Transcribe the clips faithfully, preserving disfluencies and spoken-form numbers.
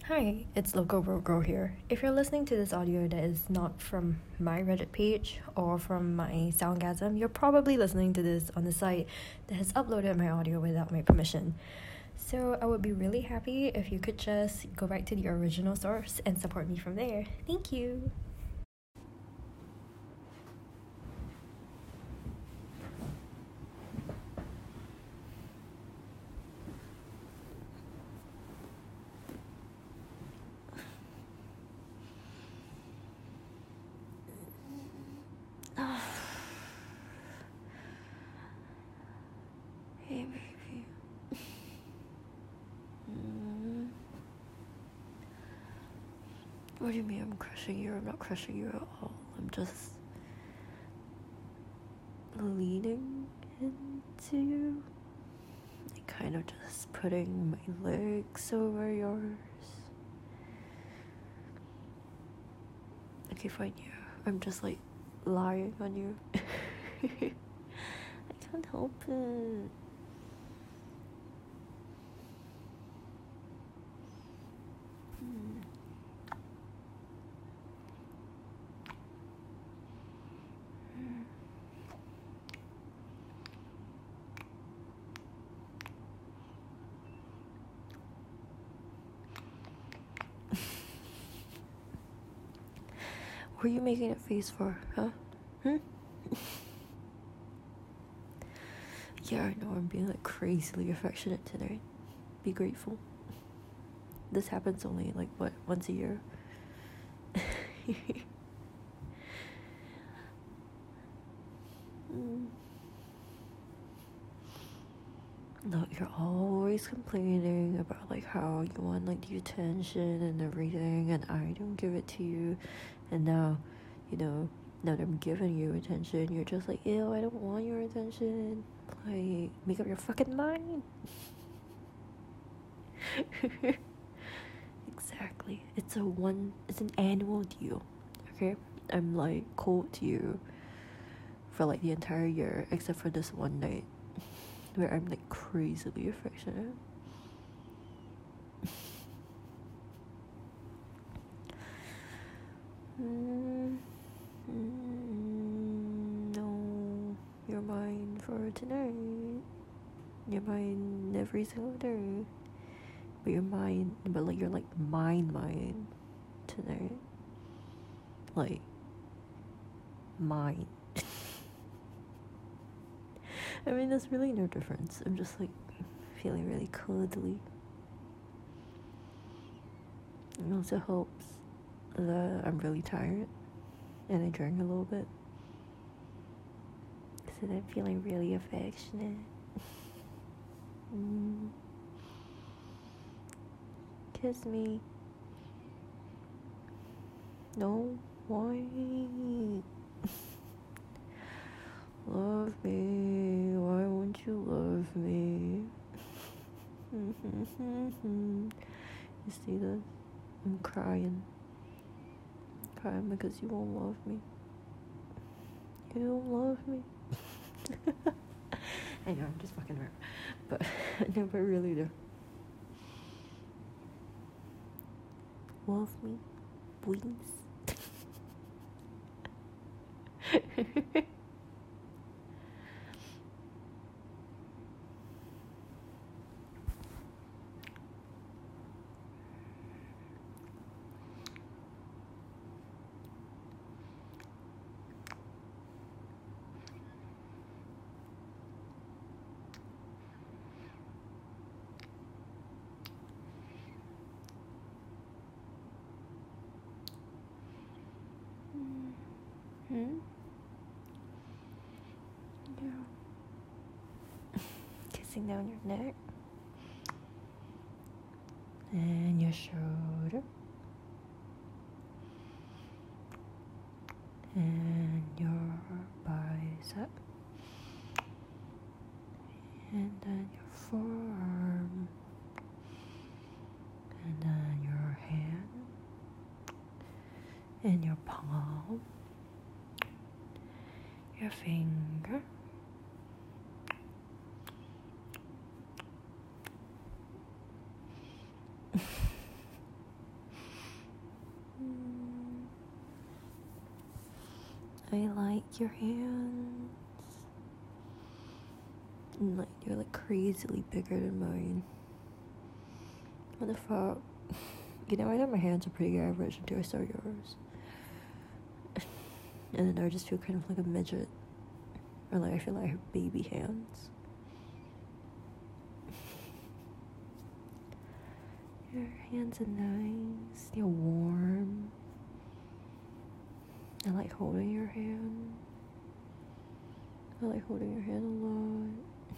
Hi, it's Local Road Girl here. If you're listening to this audio that is not from my Reddit page or from my Soundgasm, you're probably listening to this on the site that has uploaded my audio without my permission. So I would be really happy if you could just go back to the original source and support me from there. Thank you. Hey, baby. Mm. What do you mean I'm crushing you? I'm not crushing you at all. I'm just leaning into you. Like kind of just putting my legs over yours. Okay, fine, yeah. I'm just like lying on you. I can't help it. Hmm. What are you making a face for, huh? Hmm? Yeah, I know I'm being like crazily affectionate tonight. Be grateful. This happens only like what, once a year? mm. Look, you're always complaining about like how you want like the attention and everything, and I don't give it to you. And now, you know, now that I'm giving you attention, you're just like, ew, I don't want your attention. Like, make up your fucking mind. Exactly. It's a one, it's an annual deal, okay? I'm like cold to you for like the entire year, except for this one night where I'm like crazily affectionate. mm, mm, no, you're mine for tonight. You're mine every single day. But you're mine, but like you're like mine, mine tonight. Like mine. I mean, there's really no difference. I'm just like feeling really cuddly. It also helps that I'm really tired and I drank a little bit, so I'm feeling really affectionate. mm. Kiss me. No, why? Love me. Why won't you love me? You see this? I'm crying. I'm crying because you won't love me. You don't love me. I know, I'm just fucking around. But no, but really do. Love me, please. Hmm? Yeah. Kissing down your neck. And your shoulder. And your bicep. And then your forearm. And then your hand. And your palm. Your finger. I like your hands. And like you're like crazily bigger than mine. What the fuck? You know, I thought my hands are pretty average until I saw yours. And then I just feel kind of like a midget. Or like I feel like I have baby hands. Your hands are nice. They're warm. I like holding your hand. I like holding your hand a lot.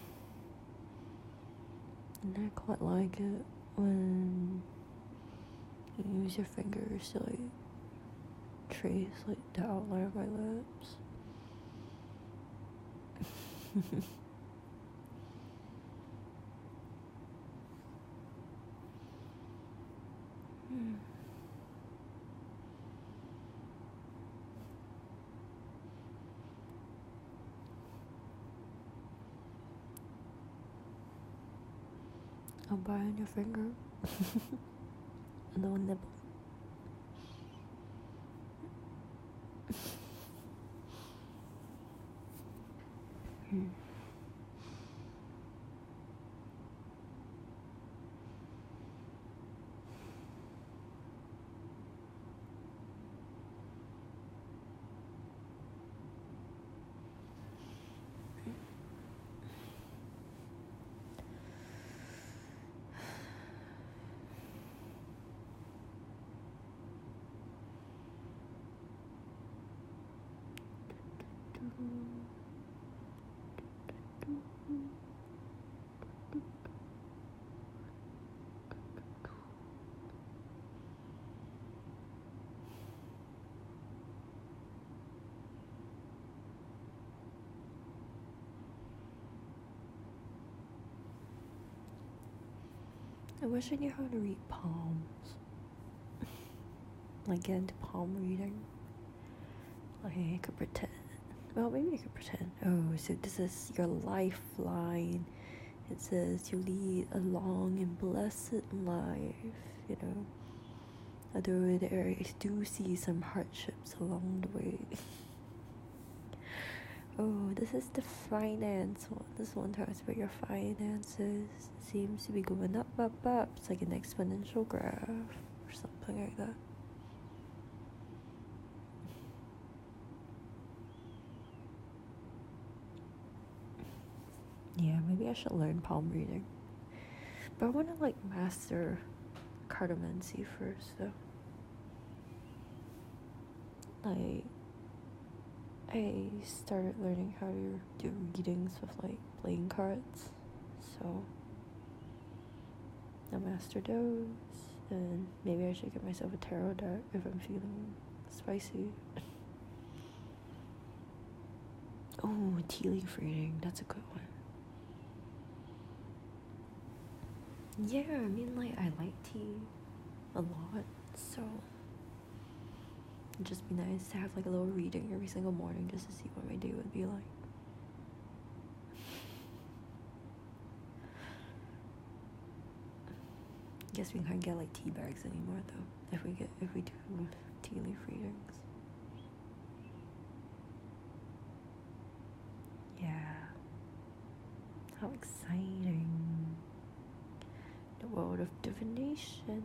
And I quite like it when you use your fingers to like trace like the outline of my lips. hmm. I'll buy on your finger. A little nibble. hmm. I wish I knew how to read palms. Like get into palm reading. Like I could pretend. Well, maybe I could pretend. Oh, so this is your lifeline. It says you lead a long and blessed life, you know. Although there I do see some hardships along the way. Oh, this is the finance one. This one talks about your finances. It seems to be going up, up, up. It's like an exponential graph or something like that. Yeah, maybe I should learn palm reading. But I want to like master cartomancy first, though. Like, I started learning how to do readings with like playing cards, so I mastered those. And maybe I should get myself a tarot deck if I'm feeling spicy. Oh, tea leaf reading, that's a good one. Yeah, I mean, like, I like tea a lot, so it'd just be nice to have like a little reading every single morning just to see what my day would be like. Guess we can't get like tea bags anymore though, if we get if we do tea leaf readings. Yeah. How exciting. The world of divination.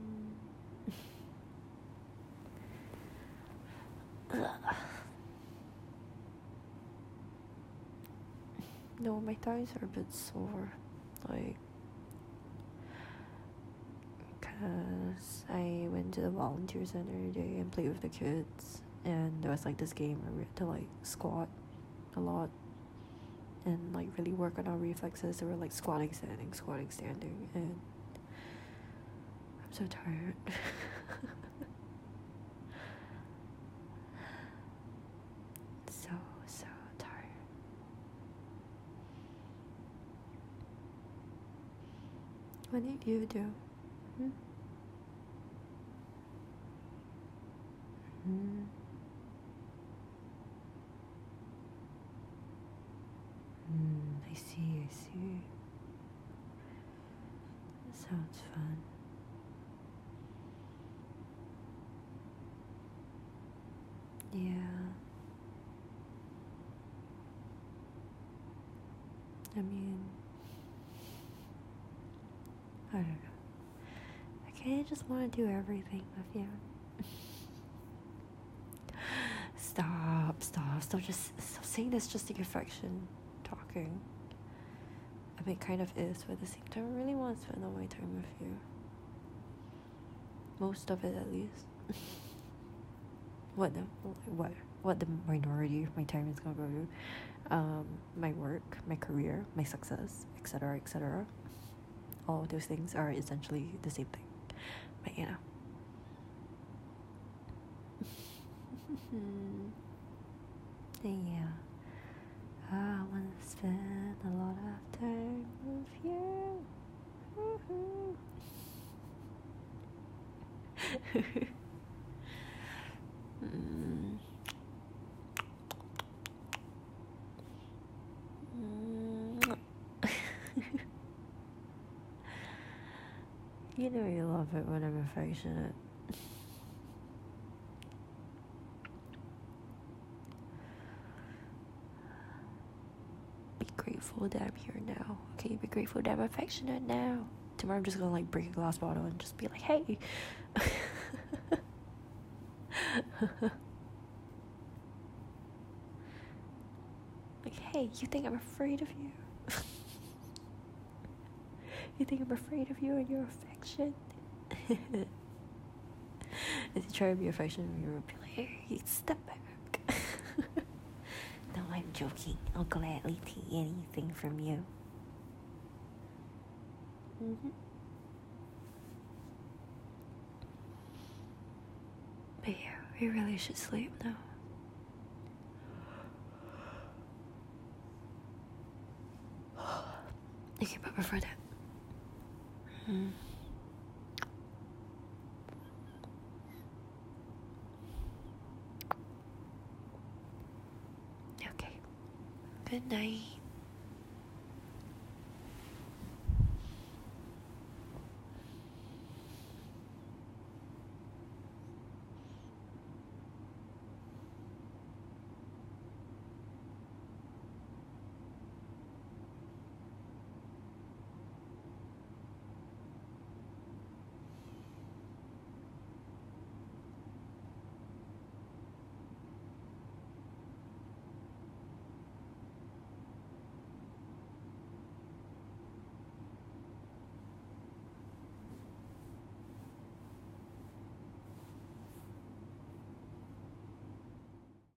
No, my thighs are a bit sore. Like, because I went to the volunteer center today and played with the kids. And there was like this game where we had to like squat a lot and like really work on our reflexes. So we're like squatting, standing, squatting, standing. And I'm so tired. so, so tired. What did you do? Hmm? Hmm. Hmm, I see, I see. That sounds fun. Yeah. I mean, I don't know. I kinda just want to do everything with you. Stop, stop, stop just stop saying this just to get affection talking. I mean, it kind of is, but at the same time, I really want to spend all my time with you. Most of it, at least. What the, what, what the minority of my time is gonna go to. Um, my work, my career, my success, et cetera, et cetera. All of those things are essentially the same thing. But, you know. Yeah. I wanna spend a lot of time with you. mm. Mm. You know you love it when I'm affectionate. Be grateful that I'm here now. Okay, be grateful that I'm affectionate now. Tomorrow I'm just gonna like break a glass bottle and just be like, hey. Like, hey, you think I'm afraid of you? You think I'm afraid of you and your affection? If you try to be affectionate, you'll be like, hey, step back. No, I'm joking. I'll gladly take anything from you. Mm-hmm. But yeah, we really should sleep now. Okay, but before that, hmm. Okay. Good night.